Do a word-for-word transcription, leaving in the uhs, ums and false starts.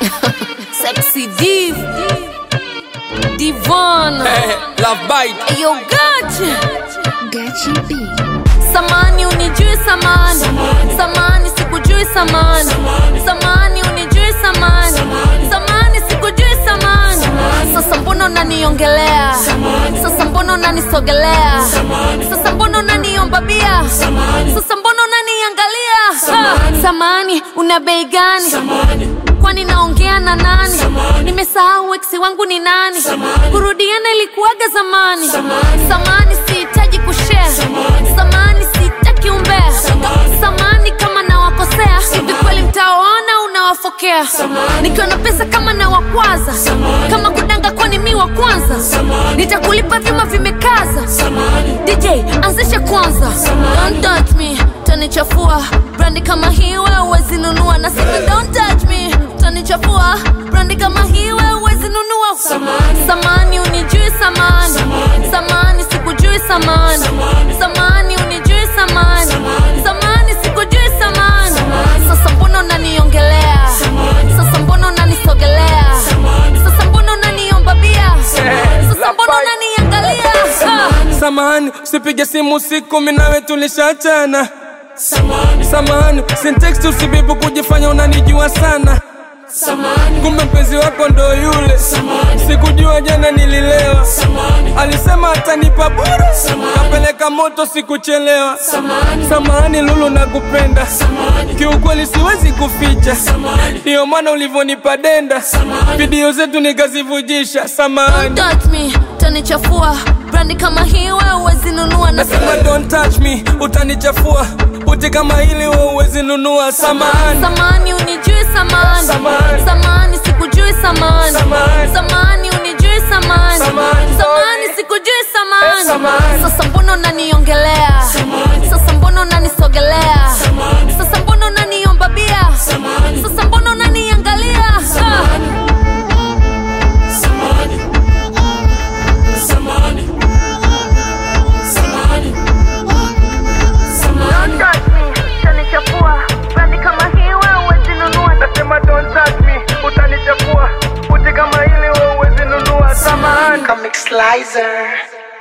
Sexy Div Divon hey, Love Bite Ayo Gachi Gachi B. Samani unijui samani Samani sikujui samani Samani unijui samani Samani sikujui samani Sasa mbono unaniongelea Sasa mbono unanisogelea Sasa mbono unaniomba bia Sasa mbono unaniangalia ha. Samani una bei gani? Kwani naongea na nani? Nimesahau ex wangu ni nani? Kurudiana ilikuwaga zamani. Samani sihitaji kushare. Samani sitaki umbea. Samani kama nawakosea, hivi kweli mtaona unawafokea. Nikiwa na pesa kama nawakwaza, kama kudanga kwani mi wa kwanza. Nitakulipa vyuma vimekaza. D J anzisha kwanza. Don't touch me, tanichafua. Brandi kama hii wewe huwezi nunua. Na sasa don't touch me, tanichafua. Brandi kama hii wewe huwezi nunua. Samani, samani unijui samani. Samani sikujui samani. Samani unijui samani. Samani sikujui samani. Sasa mbona unaniongelea? Sasa mbona unanisogelea? Sasa mbona unaniomba bia? Sasa mbona unaniangalia? Samahani, usipige simu usiku mimi nawe tulishachana. Samahani, samahani, syntax usibibu kujifanya unanijua sana. Samahani, kumbe mpenzi wako ndo yule. Samahani, sikujua jana nililewa. Samahani, alisema atanipa bure. Kapeleka moto sikuchelewa. Samahani, samahani Lulu nakupenda. Samahani, kiukweli siwezi kuficha. Samahani, ndio maana ulivonipa denda. Samahani, video zetu nikazivujisha. Samahani, don't touch me, tanichafua. Brandi kama hii wewe huwezi nunua. Nasema don't touch me, utanichafua. Uti kama hili wewe huwezi nunua. Samahani, samahani unijui samani. Samahani, samahani sikujui samani. Samahani, samahani unijui samani. Samahani, samahani sikujui samani. hey, samahani. Sasa mbona unaniongelea? Sasa mbona unanisogelea? Sasa mbona unaniomba bia? Sasa mbona unaniangalia? Samahani, Samahani, Samahani, Samahani, don't touch me, utanichafua. Brandi kama hii wewe huwezi nunua. Nasema don't touch me, utanichafua. Uti kama hili wewe huwezi nunua. Samahani, Comic Slicer.